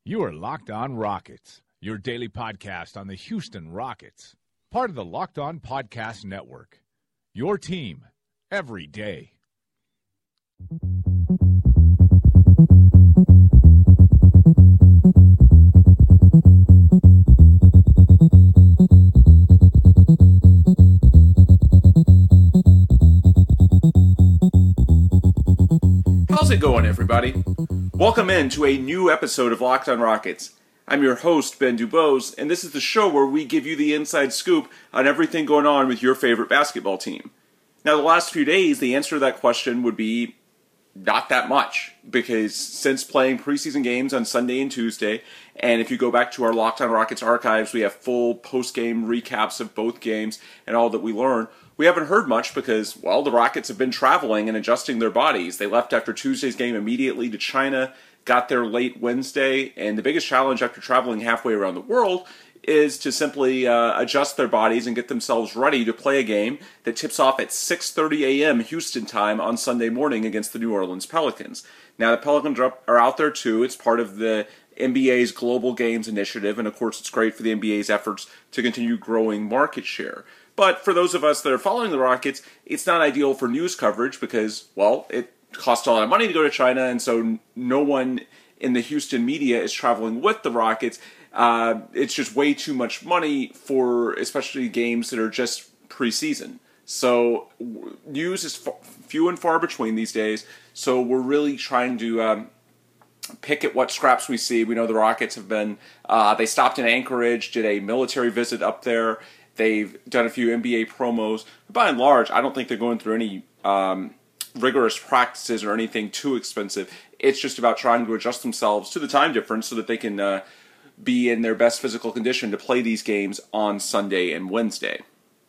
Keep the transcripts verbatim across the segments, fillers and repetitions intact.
You are Locked On Rockets, your daily podcast on the Houston Rockets. Part of the Locked On Podcast Network. Your team every day. How's it going, everybody? Welcome in to a new episode of Locked On Rockets. I'm your host, Ben Dubose, and this is the show where we give you the inside scoop on everything going on with your favorite basketball team. Now, the last few days, the answer to that question would be not that much, because since playing preseason games on Sunday and Tuesday, and if you go back to our Locked On Rockets archives, we have full post-game recaps of both games and all that we learned. We haven't heard much because, well, the Rockets have been traveling and adjusting their bodies. They left after Tuesday's game immediately to China, got there late Wednesday, and the biggest challenge after traveling halfway around the world is to simply uh, adjust their bodies and get themselves ready to play a game that tips off at six thirty a.m. Houston time on Sunday morning against the New Orleans Pelicans. Now, the Pelicans are out there too. It's part of the N B A's Global Games Initiative, and of course it's great for the N B A's efforts to continue growing market share. But for those of us that are following the Rockets, it's not ideal for news coverage because, well, it costs a lot of money to go to China, and so no one in the Houston media is traveling with the Rockets. Uh, it's just way too much money for especially games that are just preseason. So news is f- few and far between these days, so we're really trying to um, pick at what scraps we see. We know the Rockets have been, uh, they stopped in Anchorage, did a military visit up there. They've done a few N B A promos. But by and large, I don't think they're going through any um, rigorous practices or anything too expensive. It's just about trying to adjust themselves to the time difference so that they can uh, be in their best physical condition to play these games on Sunday and Wednesday.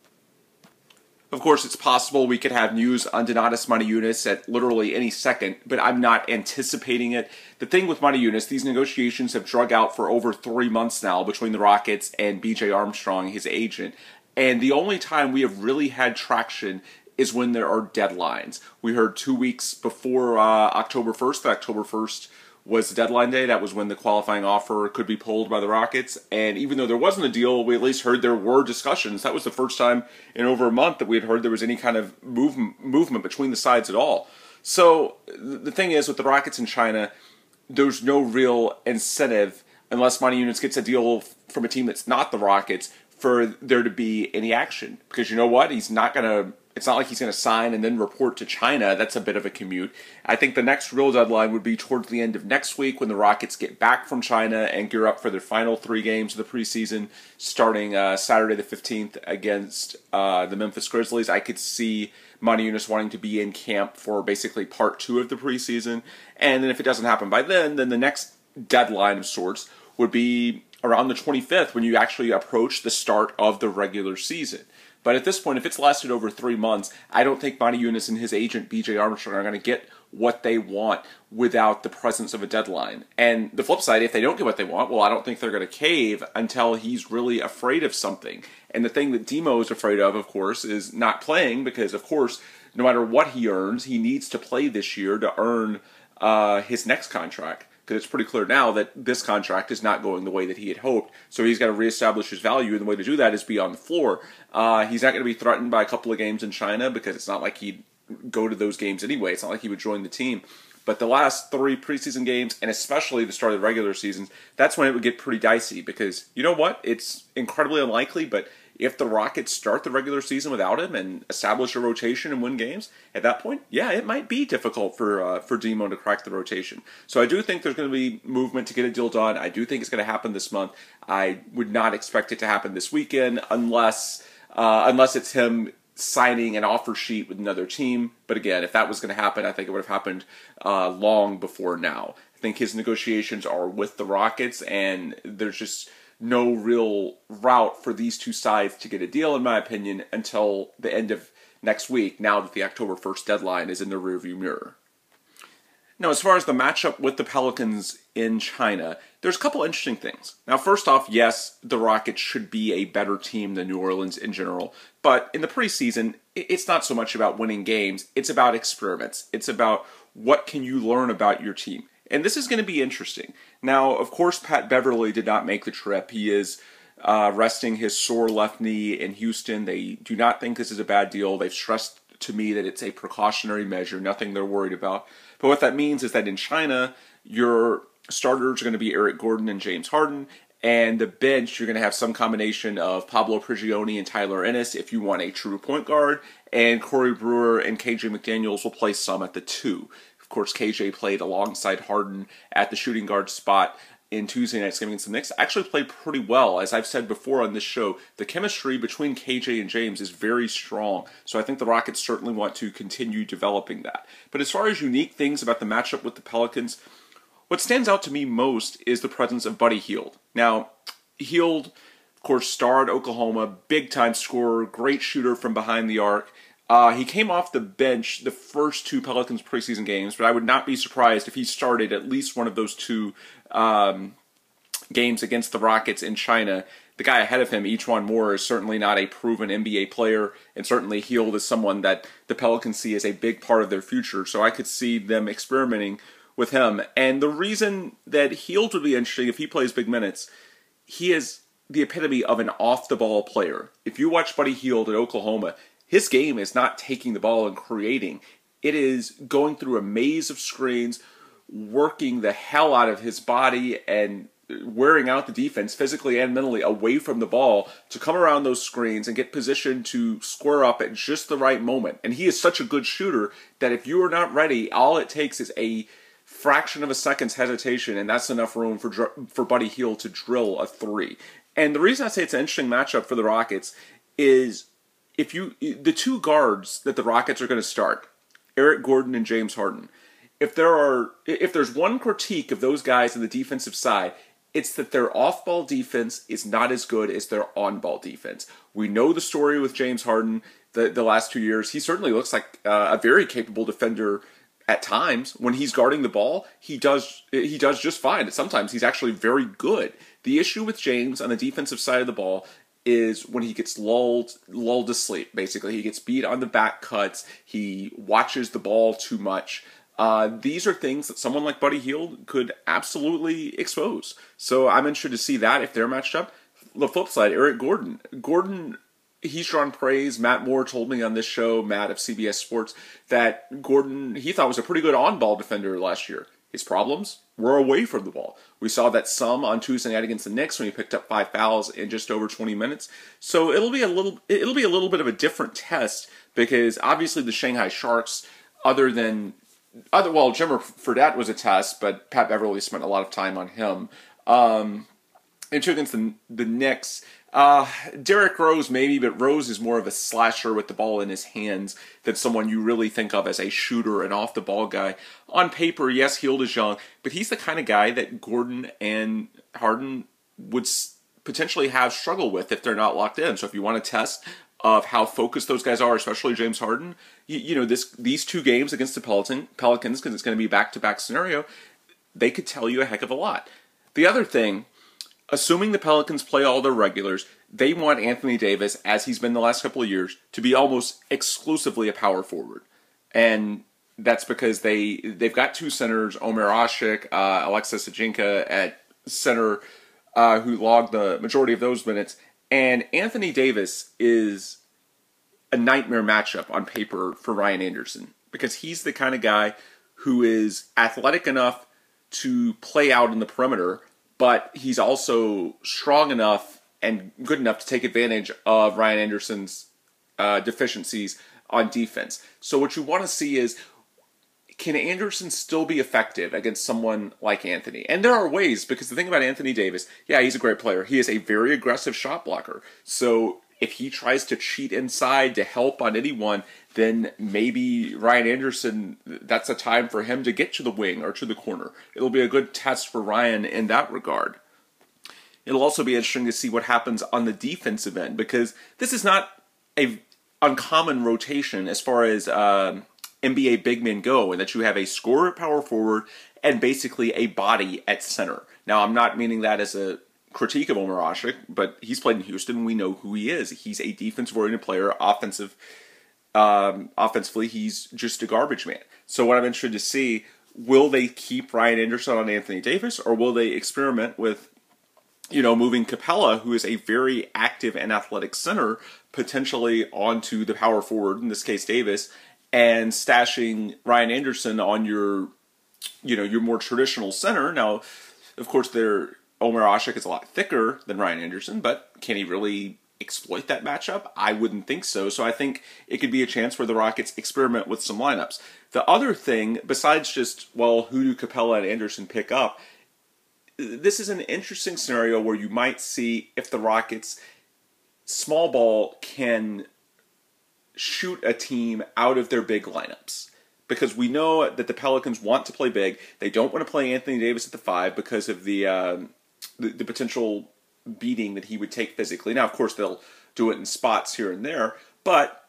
Of course, it's possible we could have news on Donatas Motiejunas at literally any second, but I'm not anticipating it. The thing with Motiejunas, these negotiations have drug out for over three months now between the Rockets and B J Armstrong, his agent, and the only time we have really had traction is when there are deadlines. We heard two weeks before uh, October first, that October first was the deadline day. That was when the qualifying offer could be pulled by the Rockets. And even though there wasn't a deal, we at least heard there were discussions. That was the first time in over a month that we had heard there was any kind of move, movement between the sides at all. So the thing is, with the Rockets in China, there's no real incentive, unless Motiejunas gets a deal from a team that's not the Rockets, for there to be any action. Because you know what? He's not going to... It's not like he's going to sign and then report to China. That's a bit of a commute. I think the next real deadline would be towards the end of next week when the Rockets get back from China and gear up for their final three games of the preseason, starting uh, Saturday the fifteenth against uh, the Memphis Grizzlies. I could see Motiejunas wanting to be in camp for basically part two of the preseason. And then if it doesn't happen by then, then the next deadline of sorts would be around the twenty-fifth when you actually approach the start of the regular season. But at this point, if it's lasted over three months, I don't think Motiejunas and his agent, B J Armstrong, are going to get what they want without the presence of a deadline. And the flip side, if they don't get what they want, well, I don't think they're going to cave until he's really afraid of something. And the thing that Demo is afraid of, of course, is not playing because, of course, no matter what he earns, he needs to play this year to earn uh, his next contract. Because it's pretty clear now that this contract is not going the way that he had hoped. So he's got to reestablish his value, and the way to do that is be on the floor. Uh, he's not going to be threatened by a couple of games in China because it's not like he'd go to those games anyway. It's not like he would join the team. But the last three preseason games, and especially the start of the regular season, that's when it would get pretty dicey. Because you know what? It's incredibly unlikely, but if the Rockets start the regular season without him and establish a rotation and win games, at that point, yeah, it might be difficult for uh, for Demo to crack the rotation. So I do think there's going to be movement to get a deal done. I do think it's going to happen this month. I would not expect it to happen this weekend unless uh, unless it's him signing an offer sheet with another team. But again, if that was going to happen, I think it would have happened uh, long before now. I think his negotiations are with the Rockets, and there's just no real route for these two sides to get a deal, in my opinion, until the end of next week, now that the October first deadline is in the rearview mirror. Now, as far as the matchup with the Pelicans in China, there's a couple interesting things. Now, first off, yes, the Rockets should be a better team than New Orleans in general, but in the preseason, it's not so much about winning games, it's about experiments. It's about what can you learn about your team. And this is going to be interesting. Now, of course, Pat Beverly did not make the trip. He is uh, resting his sore left knee in Houston. They do not think this is a bad deal. They've stressed to me that it's a precautionary measure, nothing they're worried about. But what that means is that in China, your starters are going to be Eric Gordon and James Harden, and the bench, you're going to have some combination of Pablo Prigioni and Tyler Ennis if you want a true point guard, and Corey Brewer and K J McDaniels will play some at the two. Of course, K J played alongside Harden at the shooting guard spot in Tuesday night's game against the Knicks. Actually played pretty well. As I've said before on this show, the chemistry between K J and James is very strong, so I think the Rockets certainly want to continue developing that. But as far as unique things about the matchup with the Pelicans, what stands out to me most is the presence of Buddy Hield. Now, Hield, of course, starred Oklahoma, big-time scorer, great shooter from behind the arc. Uh, he came off the bench the first two Pelicans preseason games, but I would not be surprised if he started at least one of those two um, games against the Rockets in China. The guy ahead of him, E'Twaun Moore, is certainly not a proven N B A player, and certainly Hield is someone that the Pelicans see as a big part of their future, so I could see them experimenting with him. And the reason that Hield would be interesting if he plays big minutes, he is the epitome of an off-the-ball player. If you watch Buddy Hield at Oklahoma, his game is not taking the ball and creating. It is going through a maze of screens, working the hell out of his body and wearing out the defense physically and mentally away from the ball to come around those screens and get positioned to square up at just the right moment. And he is such a good shooter that if you are not ready, all it takes is a fraction of a second's hesitation, and that's enough room for for Buddy Hield to drill a three. And the reason I say it's an interesting matchup for the Rockets is if you the two guards that the Rockets are going to start, Eric Gordon and James Harden, if there are if there's one critique of those guys on the defensive side, it's that their off-ball defense is not as good as their on-ball defense. We know the story with James Harden the, the last two years. He certainly looks like uh, a very capable defender at times. When he's guarding the ball, he does he does just fine. Sometimes he's actually very good. The issue with James on the defensive side of the ball is when he gets lulled lulled to sleep. Basically, he gets beat on the back cuts. He watches the ball too much. Uh, these are things that someone like Buddy Hield could absolutely expose. So I'm interested to see that if they're matched up. The flip side, Eric Gordon. Gordon, he's drawn praise. Matt Moore told me on this show, Matt of C B S Sports, that Gordon, he thought was a pretty good on-ball defender last year. His problems were away from the ball. We saw that some on Tuesday night against the Knicks when he picked up five fouls in just over twenty minutes. So it'll be a little, it'll be a little bit of a different test because obviously the Shanghai Sharks, other than Other, well, Jimmer Fredette was a test, but Pat Beverly spent a lot of time on him. Um, and two against the, the Knicks, uh, Derrick Rose maybe, but Rose is more of a slasher with the ball in his hands than someone you really think of as a shooter, an off-the-ball guy. On paper, yes, Hield is young, but he's the kind of guy that Gordon and Harden would s- potentially have struggle with if they're not locked in. So if you want to test of how focused those guys are, especially James Harden, you, you know, this these two games against the Peloton, Pelicans, because it's going to be a back-to-back scenario, they could tell you a heck of a lot. The other thing, assuming the Pelicans play all their regulars, they want Anthony Davis, as he's been the last couple of years, to be almost exclusively a power forward. And that's because they, they've got two centers, Omer Asik, uh, Alexis Ajinka at center, uh, who logged the majority of those minutes. And Anthony Davis is a nightmare matchup on paper for Ryan Anderson because he's the kind of guy who is athletic enough to play out in the perimeter, but he's also strong enough and good enough to take advantage of Ryan Anderson's uh, deficiencies on defense. So what you want to see is, can Anderson still be effective against someone like Anthony? And there are ways, because the thing about Anthony Davis, yeah, he's a great player. He is a very aggressive shot blocker. So if he tries to cheat inside to help on anyone, then maybe Ryan Anderson, that's a time for him to get to the wing or to the corner. It'll be a good test for Ryan in that regard. It'll also be interesting to see what happens on the defensive end, because this is not a uncommon rotation as far as Uh, N B A big men go, and that you have a scorer at power forward and basically a body at center. Now, I'm not meaning that as a critique of Omer Asik, but he's played in Houston, and we know who he is. He's a defensive-oriented player, offensive, um, offensively, he's just a garbage man. So what I'm interested to see will they keep Ryan Anderson on Anthony Davis, or will they experiment with, you know, moving Capella, who is a very active and athletic center, potentially onto the power forward, in this case Davis, and stashing Ryan Anderson on your, you know, your more traditional center. Now, of course, their Omer Asik is a lot thicker than Ryan Anderson, but can he really exploit that matchup? I wouldn't think so. So I think it could be a chance where the Rockets experiment with some lineups. The other thing, besides just, well, who do Capella and Anderson pick up, this is an interesting scenario where you might see if the Rockets small ball can shoot a team out of their big lineups. Because we know that the Pelicans want to play big. They don't want to play Anthony Davis at the five because of the uh, the, the potential beating that he would take physically. Now, of course, they'll do it in spots here and there. But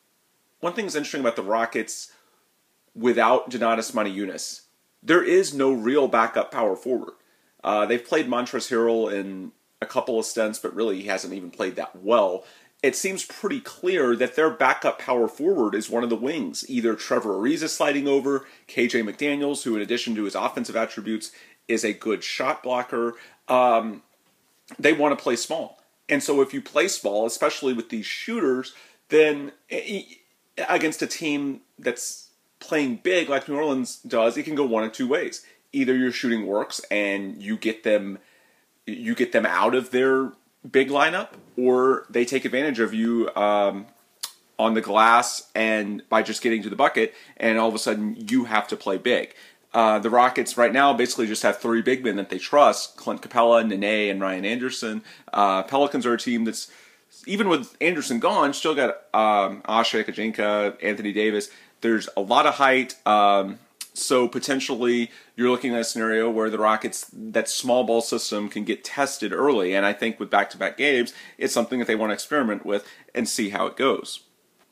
one thing that's interesting about the Rockets without Donatas Motiejunas, there is no real backup power forward. Uh, they've played Montrezl Harrell in a couple of stints, but really he hasn't even played that well. It seems pretty clear that their backup power forward is one of the wings. Either Trevor Ariza sliding over, K J McDaniels, who in addition to his offensive attributes is a good shot blocker. Um, they want to play small. And so if you play small, especially with these shooters, then against a team that's playing big like New Orleans does, it can go one of two ways. Either your shooting works and you get them you get them out of their big lineup, or they take advantage of you um, on the glass and by just getting to the bucket, and all of a sudden you have to play big. Uh, the Rockets right now basically just have three big men that they trust: Clint Capella, Nene, and Ryan Anderson. Uh, Pelicans are a team that's, even with Anderson gone, still got um, Asik, Ajinka, Anthony Davis. There's a lot of height. Um, So potentially you're looking at a scenario where the Rockets, that small ball system can get tested early. And I think with back-to-back games, it's something that they want to experiment with and see how it goes.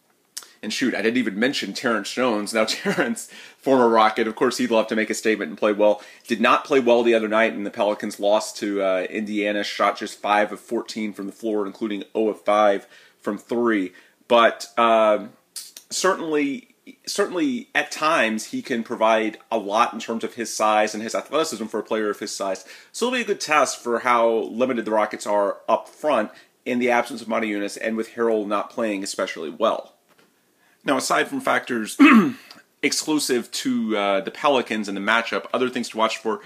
And shoot, I didn't even mention Terrence Jones. Now Terrence, former Rocket, of course he'd love to make a statement and play well. Did not play well the other night, and the Pelicans lost to uh, Indiana. Shot just five of fourteen from the floor, including zero of five from three. But uh, certainly... Certainly, at times, he can provide a lot in terms of his size and his athleticism for a player of his size. So it'll be a good test for how limited the Rockets are up front in the absence of Motiejunas and with Harrell not playing especially well. Now, aside from factors exclusive to uh, the Pelicans and the matchup, other things to watch for,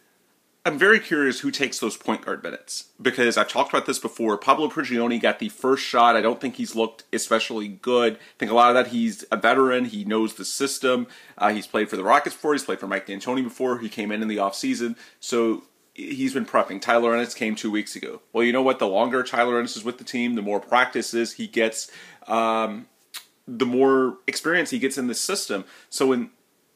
I'm very curious who takes those point guard minutes, because I've talked about this before. Pablo Prigioni got the first shot. I don't think he's looked especially good. I think a lot of that, he's a veteran. He knows the system. Uh, he's played for the Rockets before. He's played for Mike D'Antoni before. He came in in the offseason. So he's been prepping. Tyler Ennis came two weeks ago. Well, you know what? The longer Tyler Ennis is with the team, the more practices he gets, um, the more experience he gets in the system. So in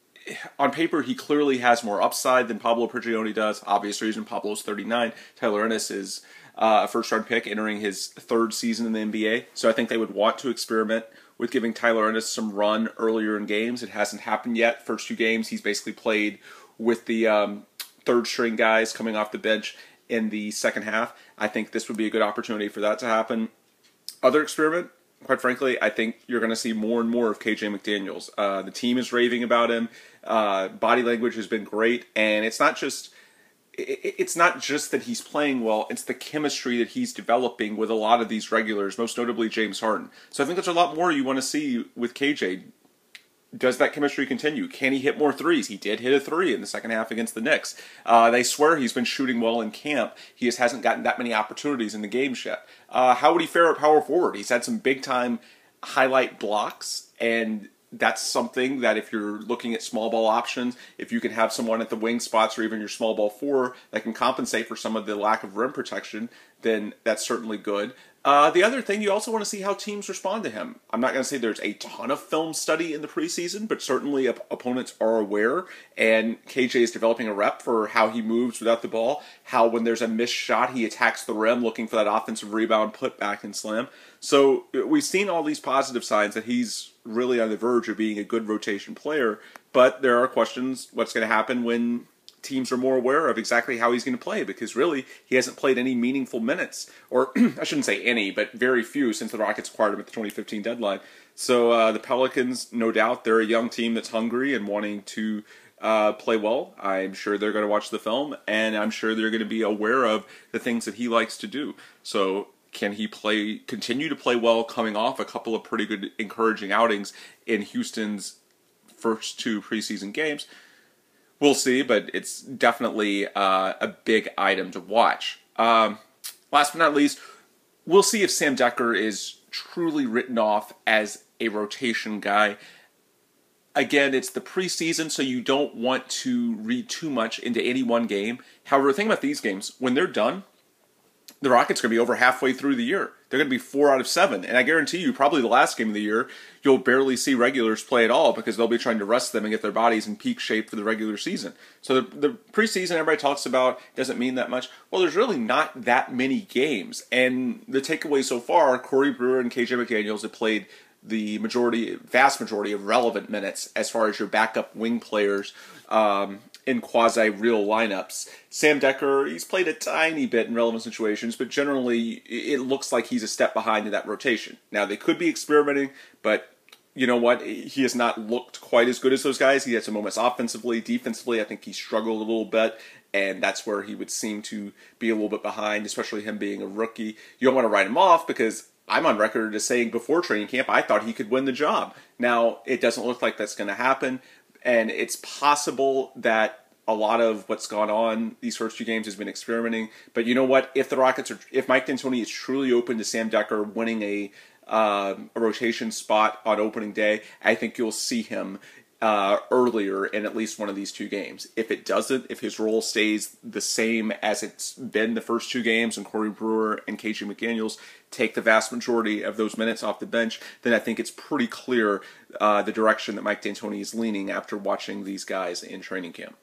on paper, he clearly has more upside than Pablo Prigioni does. Obvious reason, Pablo's thirty-nine. Tyler Ennis is uh, a first-round pick entering his third season in the N B A. So I think they would want to experiment with giving Tyler Ennis some run earlier in games. It hasn't happened yet. First two games, he's basically played with the um, third-string guys coming off the bench in the second half. I think this would be a good opportunity for that to happen. Other experiment, quite frankly, I think you're going to see more and more of K J McDaniels. Uh, the team is raving about him. Uh, body language has been great, and it's not just it, it's not just that he's playing well. It's the chemistry that he's developing with a lot of these regulars, most notably James Harden. So I think there's a lot more you want to see with K J. Does that chemistry continue? Can he hit more threes? He did hit a three in the second half against the Knicks. Uh, they swear he's been shooting well in camp. He just hasn't gotten that many opportunities in the games yet. Uh, how would he fare at power forward? He's had some big-time highlight blocks, and that's something that if you're looking at small ball options, if you can have someone at the wing spots or even your small ball four that can compensate for some of the lack of rim protection, then that's certainly good. Uh, the other thing, you also want to see how teams respond to him. I'm not going to say there's a ton of film study in the preseason, but certainly op- opponents are aware, and K J is developing a rep for how he moves without the ball, how when there's a missed shot, he attacks the rim looking for that offensive rebound, put back, and slam. So we've seen all these positive signs that he's really on the verge of being a good rotation player, but there are questions what's going to happen when teams are more aware of exactly how he's going to play, because really he hasn't played any meaningful minutes, or I shouldn't say any, but very few since the Rockets acquired him at the twenty fifteen deadline. So uh, the Pelicans, no doubt, they're a young team that's hungry and wanting to uh, play well. I'm sure they're going to watch the film, and I'm sure they're going to be aware of the things that he likes to do. So can he play, continue to play well coming off a couple of pretty good, encouraging outings in Houston's first two preseason games? We'll see, but it's definitely uh, a big item to watch. Um, last but not least, we'll see if Sam Dekker is truly written off as a rotation guy. Again, it's the preseason, so you don't want to read too much into any one game. However, the thing about these games, when they're done, the Rockets are going to be over halfway through the year. They're going to be four out of seven. And I guarantee you, probably the last game of the year, you'll barely see regulars play at all because they'll be trying to rest them and get their bodies in peak shape for the regular season. So the, the preseason everybody talks about doesn't mean that much. Well, there's really not that many games. And the takeaway so far, Corey Brewer and K J McDaniels have played the majority, vast majority of relevant minutes as far as your backup wing players um, in quasi-real lineups. Sam Dekker, he's played a tiny bit in relevant situations, but generally it looks like he's a step behind in that rotation. Now, they could be experimenting, but you know what? He has not looked quite as good as those guys. He had some moments offensively. Defensively, I think he struggled a little bit, and that's where he would seem to be a little bit behind, especially him being a rookie. You don't want to write him off because I'm on record as saying before training camp, I thought he could win the job. Now, it doesn't look like that's going to happen, and it's possible that a lot of what's gone on these first two games has been experimenting. But you know what? If the Rockets are, if Mike D'Antoni is truly open to Sam Dekker winning a, uh, a rotation spot on opening day, I think you'll see him Uh, earlier in at least one of these two games. If it doesn't, if his role stays the same as it's been the first two games and Corey Brewer and K J McDaniels take the vast majority of those minutes off the bench, then I think it's pretty clear uh, the direction that Mike D'Antoni is leaning after watching these guys in training camp.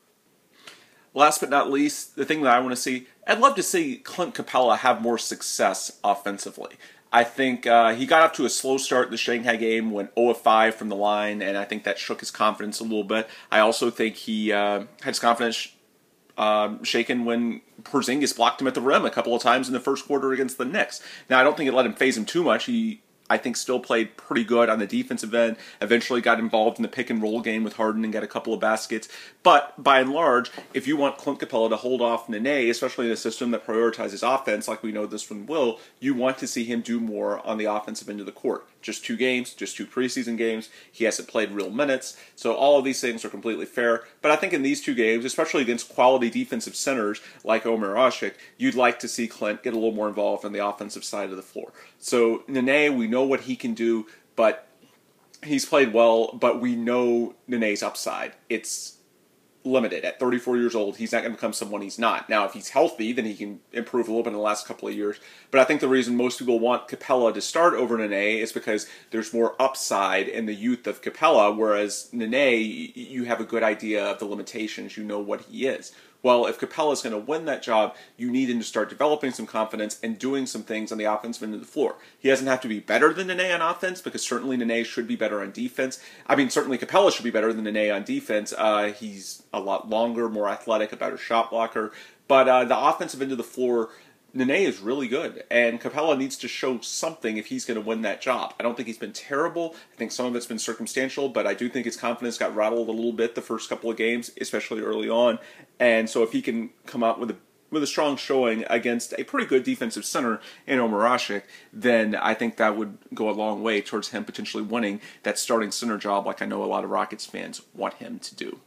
Last but not least, the thing that I want to see, I'd love to see Clint Capella have more success offensively. I think uh, he got off to a slow start in the Shanghai game, went zero of five from the line, and I think that shook his confidence a little bit. I also think he uh, had his confidence uh, shaken when Porzingis blocked him at the rim a couple of times in the first quarter against the Knicks. Now, I don't think it let him phase him too much. He, I think, still played pretty good on the defensive end, eventually got involved in the pick and roll game with Harden and got a couple of baskets. But by and large, if you want Clint Capella to hold off Nene, especially in a system that prioritizes offense like we know this one will, you want to see him do more on the offensive end of the court. Just two games, just two preseason games. He hasn't played real minutes. So all of these things are completely fair. But I think in these two games, especially against quality defensive centers like Omer Asik, you'd like to see Clint get a little more involved on the offensive side of the floor. So Nene, we know what he can do, but he's played well, but we know Nene's upside. It's limited. At thirty-four years old, he's not going to become someone he's not. Now, if he's healthy, then he can improve a little bit in the last couple of years. But I think the reason most people want Capella to start over Nene is because there's more upside in the youth of Capella, whereas Nene, you have a good idea of the limitations. You know what he is. Well, if Capella's going to win that job, you need him to start developing some confidence and doing some things on the offensive end of the floor. He doesn't have to be better than Nene on offense, because certainly Nene should be better on defense. I mean, certainly Capella should be better than Nene on defense. Uh, he's a lot longer, more athletic, a better shot blocker. But uh, the offensive end of the floor, Nene is really good, and Capella needs to show something if he's going to win that job. I don't think he's been terrible. I think some of it's been circumstantial, but I do think his confidence got rattled a little bit the first couple of games, especially early on. And so if he can come out with a with a strong showing against a pretty good defensive center in Omer Asik, then I think that would go a long way towards him potentially winning that starting center job like I know a lot of Rockets fans want him to do.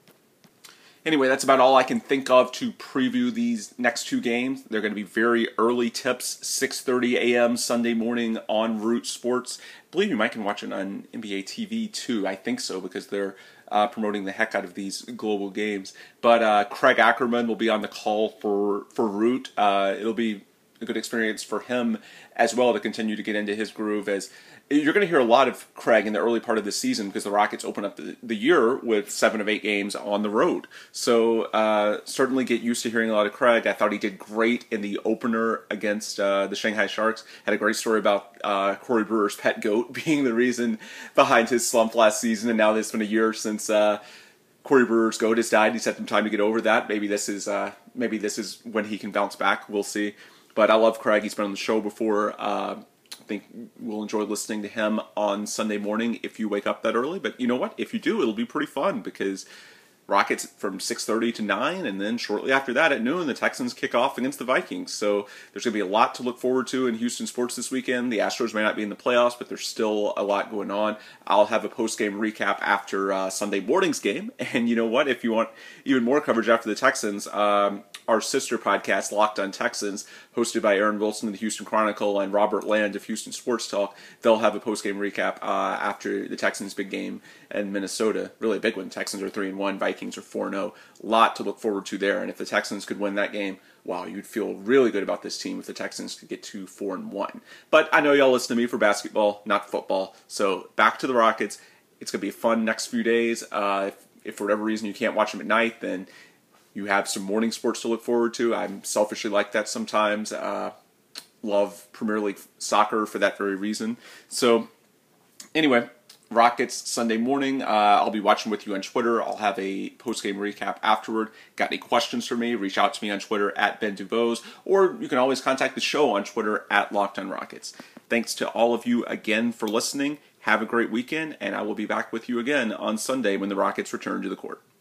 Anyway, that's about all I can think of to preview these next two games. They're going to be very early tips, six thirty a.m. Sunday morning on Root Sports. I believe you might can watch it on N B A T V too. I think so, because they're uh, promoting the heck out of these global games. But uh, Craig Ackerman will be on the call for, for Root. Uh, it'll be a good experience for him as well to continue to get into his groove, as you're going to hear a lot of Craig in the early part of the season because the Rockets open up the, the year with seven of eight games on the road. So uh, certainly get used to hearing a lot of Craig. I thought he did great in the opener against uh, the Shanghai Sharks. Had a great story about uh, Corey Brewer's pet goat being the reason behind his slump last season, and now it's been a year since uh, Corey Brewer's goat has died. He's had some time to get over that. Maybe this is uh, maybe this is when he can bounce back. We'll see. But I love Craig. He's been on the show before. Uh, I think we'll enjoy listening to him on Sunday morning if you wake up that early. But you know what? If you do, it'll be pretty fun because Rockets from six thirty to nine, and then shortly after that at noon, the Texans kick off against the Vikings. So there's going to be a lot to look forward to in Houston sports this weekend. The Astros may not be in the playoffs, but there's still a lot going on. I'll have a post-game recap after uh, Sunday morning's game. And you know what? If you want even more coverage after the Texans, um, our sister podcast, Locked on Texans, hosted by Aaron Wilson of the Houston Chronicle and Robert Land of Houston Sports Talk, they'll have a post-game recap uh, after the Texans' big game in Minnesota. Really a big one. Texans are three and one, Vikings are four and oh. A lot to look forward to there. And if the Texans could win that game, wow, you'd feel really good about this team if the Texans could get to four and one. But I know y'all listen to me for basketball, not football. So back to the Rockets. It's going to be a fun next few days. Uh, if, if for whatever reason you can't watch them at night, then you have some morning sports to look forward to. I'm selfishly like that sometimes. Uh, love Premier League soccer for that very reason. So anyway, Rockets Sunday morning. Uh, I'll be watching with you on Twitter. I'll have a post-game recap afterward. Got any questions for me? Reach out to me on Twitter at Ben Dubose, or you can always contact the show on Twitter at Locked on Rockets. Thanks to all of you again for listening. Have a great weekend, and I will be back with you again on Sunday when the Rockets return to the court.